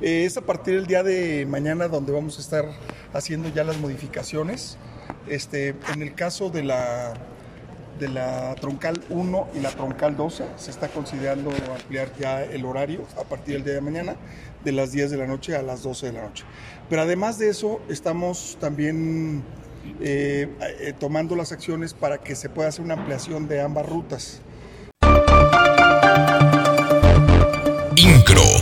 Es a partir del día de mañana donde vamos a estar haciendo ya las modificaciones. En el caso de la troncal 1 y la troncal 12 se está considerando ampliar ya el horario a partir del día de mañana de las 10 de la noche a las 12 de la noche. Pero además de eso estamos también tomando las acciones para que se pueda hacer una ampliación de ambas rutas. INCRO